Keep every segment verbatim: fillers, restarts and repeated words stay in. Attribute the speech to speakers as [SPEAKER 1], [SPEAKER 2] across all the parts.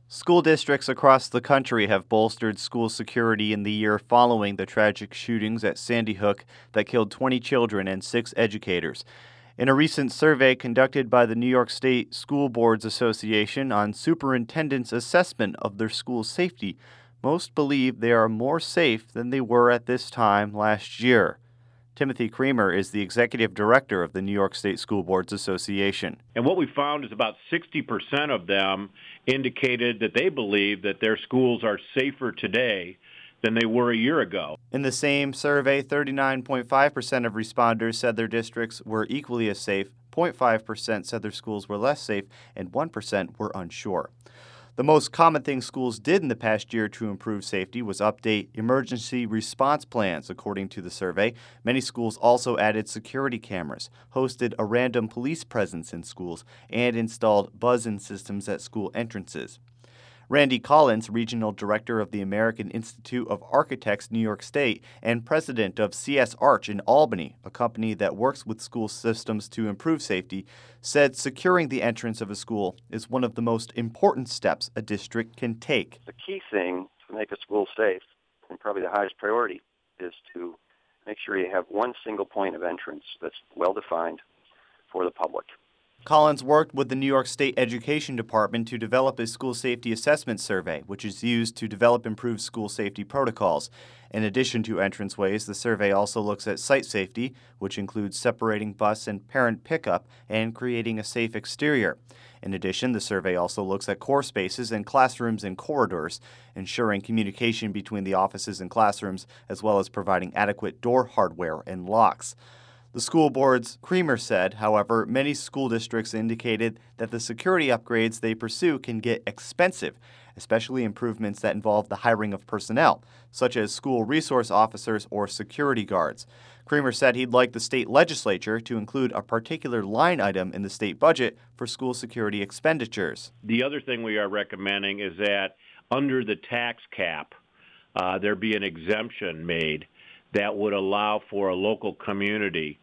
[SPEAKER 1] School districts across the country have bolstered school security in the year following the tragic shootings at Sandy Hook that killed twenty children and six educators. In a recent survey conducted by the New York State School Boards Association on superintendents' assessment of their school safety, most believe they are more safe than they were at this time last year. Timothy Creamer is the executive director of the New York State School Boards Association.
[SPEAKER 2] And what we found is about sixty percent of them indicated that they believe that their schools are safer today than they were a year ago.
[SPEAKER 1] In the same survey, thirty-nine point five percent of responders said their districts were equally as safe, zero point five percent said their schools were less safe, and one percent were unsure. The most common thing schools did in the past year to improve safety was update emergency response plans, according to the survey. Many schools also added security cameras, hosted a random police presence in schools, and installed buzz-in systems at school entrances. Randy Collins, Regional Director of the American Institute of Architects, New York State, and President of C S Arch in Albany, a company that works with school systems to improve safety, said securing the entrance of a school is one of the most important steps a district can take.
[SPEAKER 3] The key thing to make a school safe, and probably the highest priority, is to make sure you have one single point of entrance that's well-defined for the public.
[SPEAKER 1] Collins worked with the New York State Education Department to develop a school safety assessment survey, which is used to develop improved school safety protocols. In addition to entranceways, the survey also looks at site safety, which includes separating bus and parent pickup and creating a safe exterior. In addition, the survey also looks at core spaces and classrooms and corridors, ensuring communication between the offices and classrooms, as well as providing adequate door hardware and locks. The school board's Creamer said, however, many school districts indicated that the security upgrades they pursue can get expensive, especially improvements that involve the hiring of personnel, such as school resource officers or security guards. Creamer said he'd like the state legislature to include a particular line item in the state budget for school security expenditures.
[SPEAKER 2] The other thing we are recommending is that under the tax cap, uh, there be an exemption made that would allow for a local community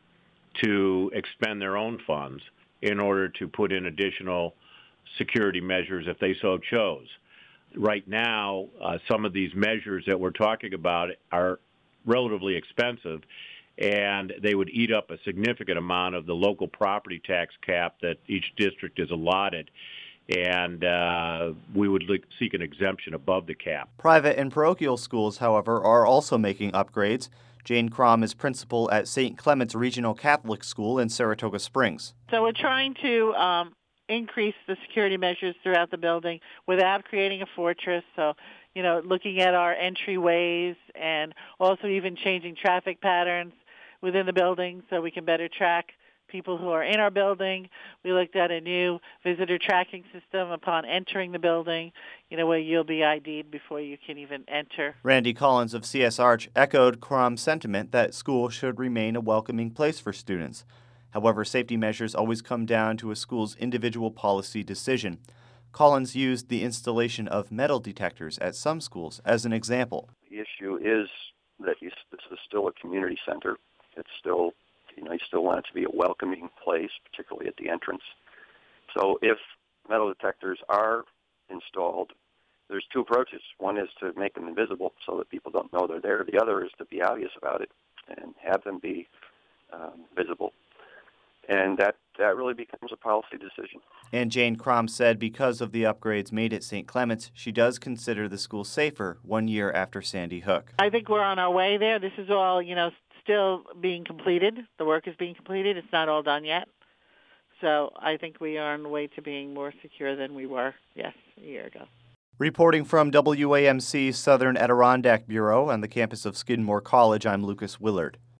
[SPEAKER 2] to expend their own funds in order to put in additional security measures if they so chose. Right now, uh, some of these measures that we're talking about are relatively expensive, and they would eat up a significant amount of the local property tax cap that each district is allotted, and uh, we would seek an exemption above the cap.
[SPEAKER 1] Private and parochial schools, however, are also making upgrades. Jane Crom is principal at Saint Clement's Regional Catholic School in Saratoga Springs.
[SPEAKER 4] So we're trying to um, increase the security measures throughout the building without creating a fortress. So, you know, looking at our entryways and also even changing traffic patterns within the building so we can better track people who are in our building. We looked at a new visitor tracking system upon entering the building, you know, where you'll be I D'd before you can even enter.
[SPEAKER 1] Randy Collins of C S Arch echoed Crom's sentiment that school should remain a welcoming place for students. However, safety measures always come down to a school's individual policy decision. Collins used the installation of metal detectors at some schools as an example.
[SPEAKER 3] The issue is that you, this is still a community center. It's still You know, you still want it to be a welcoming place, particularly at the entrance. So if metal detectors are installed, there's two approaches. One is to make them invisible so that people don't know they're there. The other is to be obvious about it and have them be um, visible. And that, that really becomes a policy decision.
[SPEAKER 1] And Jane Crom said because of the upgrades made at Saint Clement's, she does consider the school safer one year after Sandy Hook.
[SPEAKER 4] I think we're on our way there. This is all, you know, still being completed. The work is being completed. It's not all done yet. So I think we are on the way to being more secure than we were, yes, a year ago.
[SPEAKER 1] Reporting from W A M C's Southern Adirondack Bureau on the campus of Skidmore College, I'm Lucas Willard.